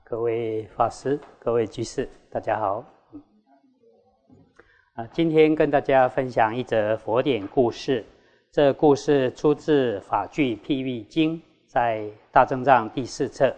各位法师、各位居士，大家好。今天跟大家分享一则佛典故事。这故事出自《法句譬喻经》，在大正藏第4册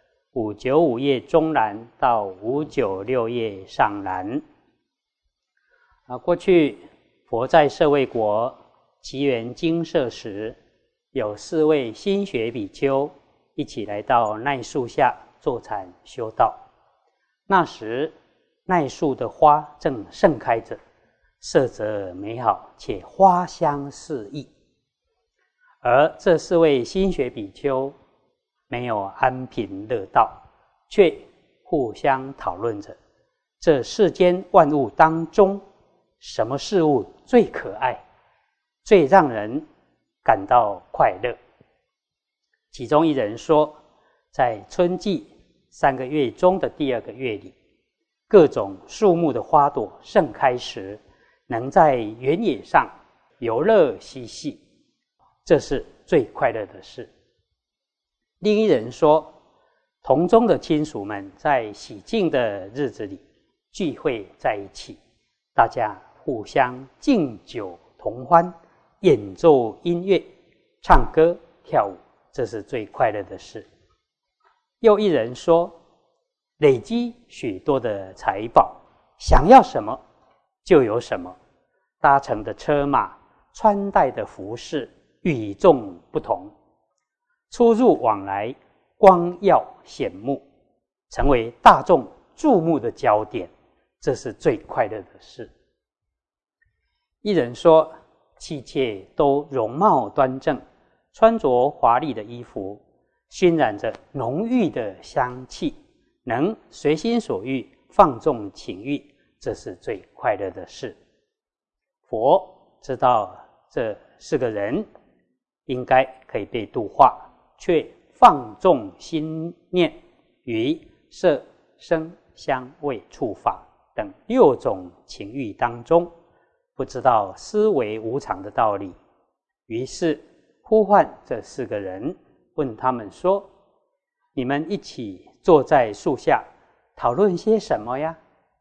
595页中栏到596页上栏。过去佛在舍卫国祇园精舍时，有4位心学比丘一起来到奈树下坐禅修道。那时奈树的花正盛开着，色泽美好，且花香四溢。而这4位心学比丘没有安贫乐道，却互相讨论着这世间万物当中，什么事物最可爱，最让人感到快乐。其中一人说，在春季3个月中的第2个月里，各种树木的花朵盛开时，能在原野上游乐嬉戏，这是最快乐的事。另一人说，同宗的亲属们在喜庆的日子里聚会在一起，大家互相敬酒同欢，演奏音乐，唱歌跳舞，这是最快乐的事。又一人说，累积许多的财宝，想要什么就有什么，搭乘的车马，穿戴的服饰与众不同，出入往来光耀显目，成为大众注目的焦点，这是最快乐的事。一人说，妻妾都容貌端正，穿着华丽的衣服，熏染着浓郁的香气，能随心所欲放纵情欲，这是最快乐的事。佛知道这4个人应该可以被度化，却放纵心念于色声香味触法等6种情欲当中，不知道思维无常的道理，于是呼唤这4个人，问他们说，你们一起坐在树下讨论些什么呀？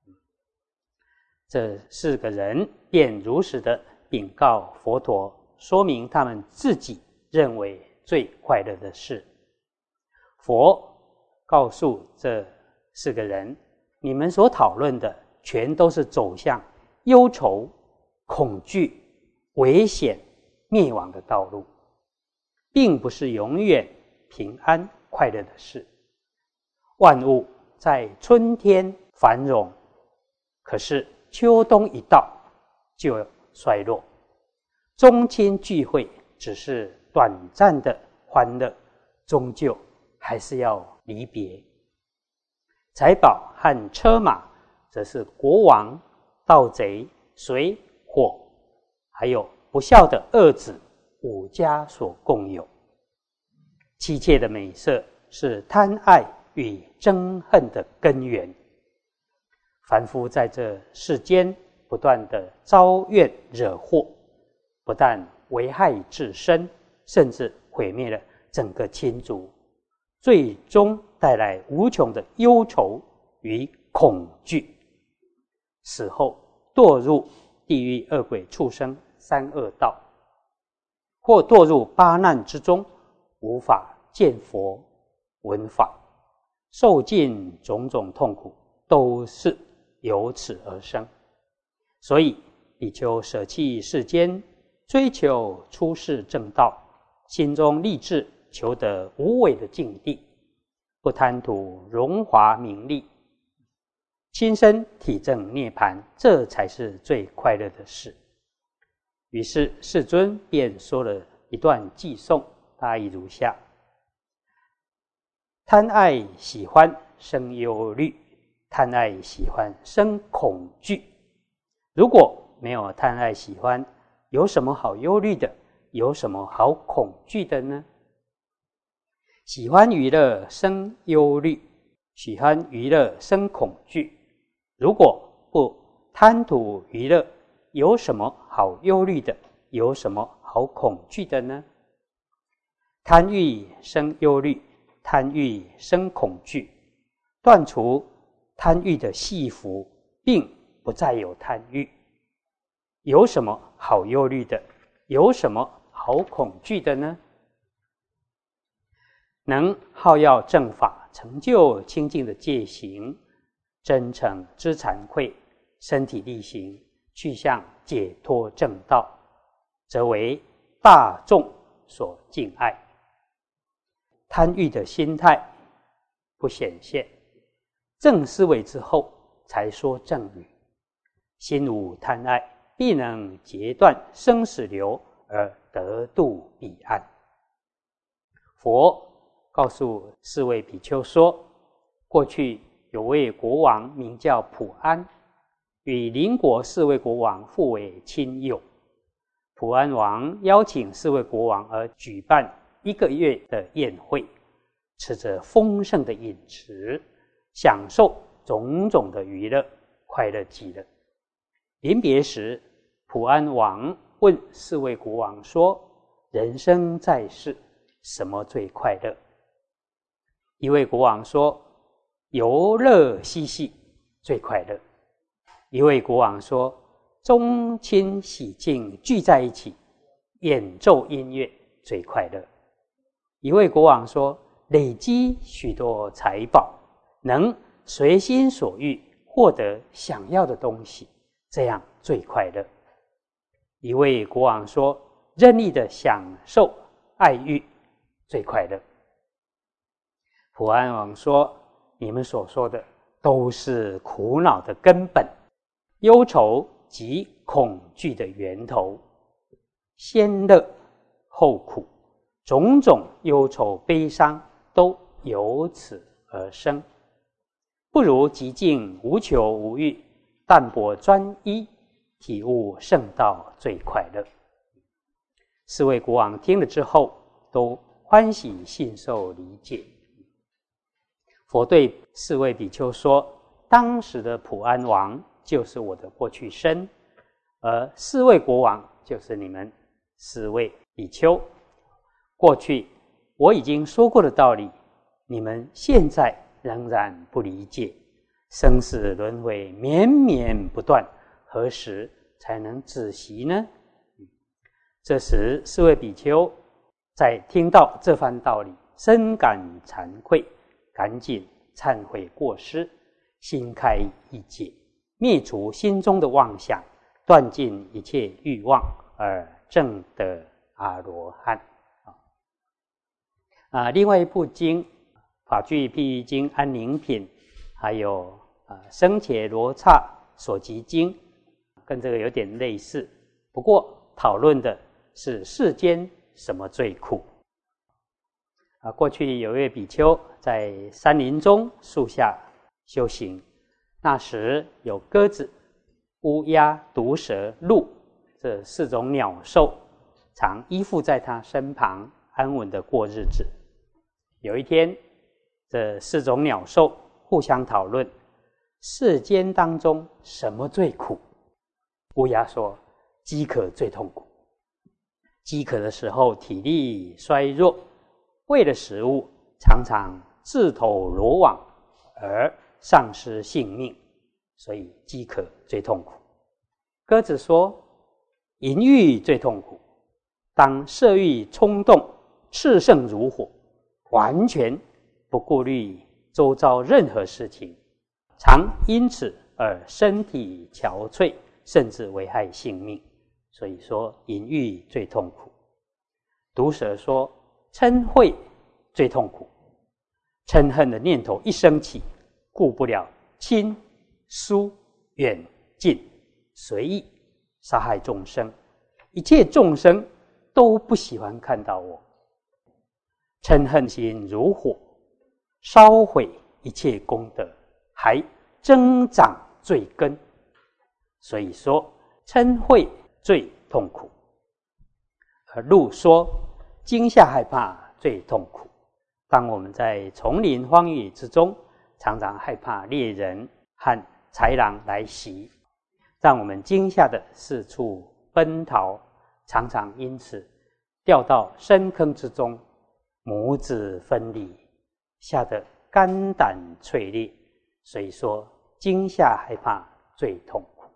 这4个人便如实的禀告佛陀，说明他们自己认为最快乐的事。佛告诉这4个人，你们所讨论的全都是走向忧愁、恐惧、危险、灭亡的道路，并不是永远平安快乐的事。万物在春天繁荣，可是秋冬一到就衰落。宗亲聚会只是短暂的欢乐，终究还是要离别。财宝和车马则是国王、盗贼、水火，还有不孝的恶子5家所共有。妻妾的美色是贪爱与憎恨的根源。凡夫在这世间不断的遭怨惹祸，不但危害自身，甚至毁灭了整个亲族，最终带来无穷的忧愁与恐惧，死后堕入地狱、恶鬼、畜生3恶道，或堕入8难之中，无法见佛闻法，受尽种种痛苦，都是由此而生。所以比丘舍弃世间，追求出世正道，心中立志求得无为的境地，不贪图荣华名利，亲身体证涅槃，这才是最快乐的事。于是世尊便说了一段偈颂，大意如下：贪爱喜欢生忧虑，贪爱喜欢生恐惧。如果没有贪爱喜欢，有什么好忧虑的？有什么好恐惧的呢？喜欢娱乐生忧虑，喜欢娱乐生恐惧。如果不贪图娱乐，有什么好忧虑的？有什么好恐惧的呢？贪欲生忧虑，贪欲生恐惧。 断除贪欲的系缚，并不再有贪欲。有什么好忧虑的？有什么好恐惧的呢？能好要正法，成就清净的戒行，真诚知惭愧，身体力行，去向解脱正道，则为大众所敬爱。贪欲的心态不显现，正思维之后才说正语。心无贪爱，必能截断生死流，而得度彼岸。佛告诉四位比丘说，过去有位国王名叫普安，与邻国四位国王互为亲友。普安王邀请四位国王而举办1个月的宴会，吃着丰盛的饮食，享受种种的娱乐，快乐极了。临别时，普安王问四位国王说，人生在世，什么最快乐？一位国王说，游乐嬉戏最快乐。一位国王说，宗亲喜庆聚在一起，演奏音乐最快乐。一位国王说，累积许多财宝，能随心所欲获得想要的东西，这样最快乐。一位国王说，任意的享受爱欲最快乐。普安王说，你们所说的都是苦恼的根本，忧愁即恐惧的源头，先乐后苦，种种忧愁悲伤都由此而生。不如极静无求无欲，淡泊专一，体悟圣道最快乐。四位国王听了之后，都欢喜信受理解。佛对四位比丘说，当时的普安王就是我的过去生，而四位国王就是你们四位比丘。过去我已经说过的道理，你们现在仍然不理解，生死轮回绵绵不断，何时才能止息呢？这时四位比丘在听到这番道理，深感惭愧，赶紧忏悔过失，心开意解，灭除心中的妄想，断尽一切欲望，而证得阿罗汉。另外一部经《法句譬喻经》安宁品，还有僧伽罗刹所集经，跟这个有点类似，不过讨论的是世间什么最苦。过去有位比丘在山林中树下修行，那时有鸽子、乌鸦、毒蛇、鹿这4种鸟兽常依附在他身旁，安稳的过日子。有一天，这4种鸟兽互相讨论世间当中什么最苦。乌鸦说，饥渴最痛苦。饥渴的时候体力衰弱，为了食物常常自投罗网而丧失性命，所以饥渴最痛苦。鸽子说，淫欲最痛苦。当色欲冲动炽盛如火，完全不顾虑周遭任何事情，常因此而身体憔悴，甚至危害性命，所以说淫欲最痛苦。毒蛇说，嗔恚最痛苦。嗔恨的念头一升起，顾不了亲疏远近，随意杀害众生，一切众生都不喜欢看到我。嗔恨心如火，烧毁一切功德，还增长罪根，所以说嗔恚最痛苦。而鹿说，惊吓害怕最痛苦。当我们在丛林荒野之中，常常害怕猎人和豺狼来袭，让我们惊吓的四处奔逃，常常因此掉到深坑之中，母子分离，吓得肝胆脆裂， 所以说惊吓害怕最痛苦。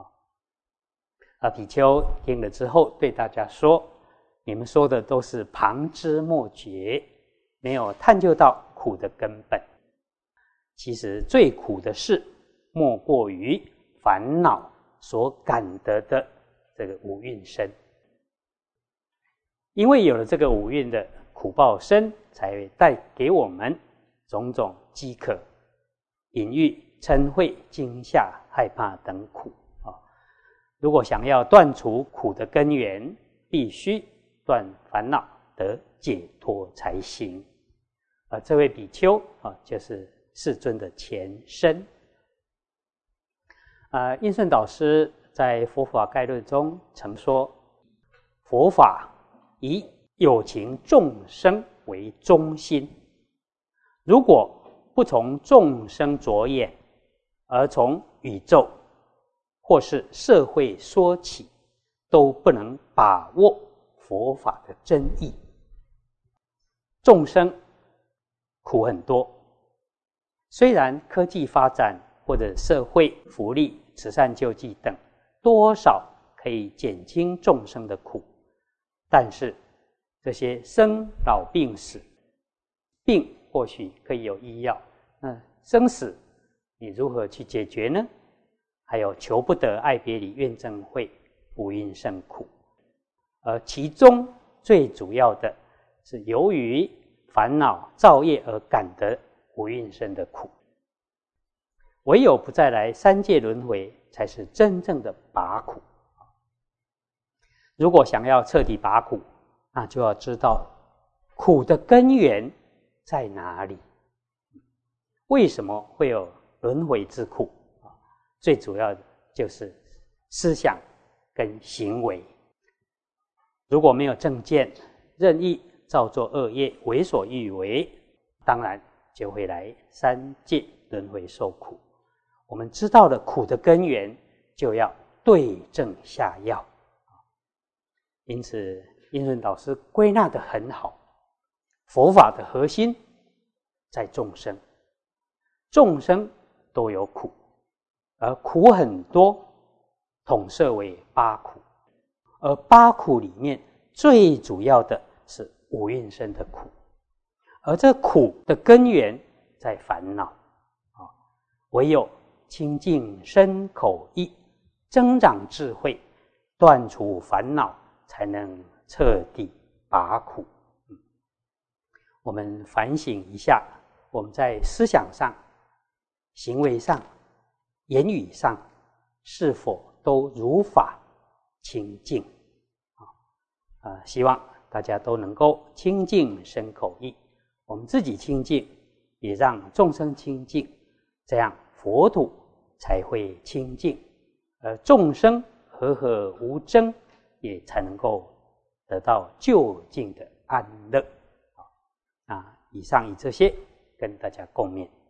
比丘听了之后对大家说，你们说的都是旁枝末节，没有探究到苦的根本。其实最苦的事莫过于烦恼所感得的这个五蕴身，因为有了这个五蕴的苦报身，才会带给我们种种饥渴、淫欲、嗔恚、惊吓、害怕等苦。如果想要断除苦的根源，必须断烦恼得解脱才行。这位比丘就是世尊的前身。印顺导师在《佛法概论》中曾说，佛法以有情众生为中心，如果不从众生着眼，而从宇宙或是社会说起，都不能把握佛法的真意。众生苦很多，虽然科技发展或者社会福利、慈善救济等多少可以减轻众生的苦，但是这些生老病死，病或许可以有医药，那生死你如何去解决呢？还有求不得、爱别离、怨憎会、五蕴甚苦，而其中最主要的是由于烦恼造业而感得五蕴身的苦。唯有不再来三界轮回，才是真正的拔苦。如果想要彻底拔苦，那就要知道苦的根源在哪里，为什么会有轮回之苦？最主要的就是思想跟行为。如果没有正见，任意造作恶业，为所欲为，当然就会来三界轮回受苦。我们知道了苦的根源，就要对症下药。因此印顺导师归纳得很好，佛法的核心在众生，众生都有苦，而苦很多，统摄为八苦，而八苦里面最主要的是五蕴身的苦，而这苦的根源在烦恼。唯有清净身口意，增长智慧，断除烦恼，才能彻底拔苦。我们反省一下，我们在思想上、行为上、言语上，是否都如法清净？希望大家都能够清净身口意，我们自己清净，也让众生清净，这样佛土才会清净，而众生和合无争，也才能够得到究竟的安乐。以上以这些跟大家共勉。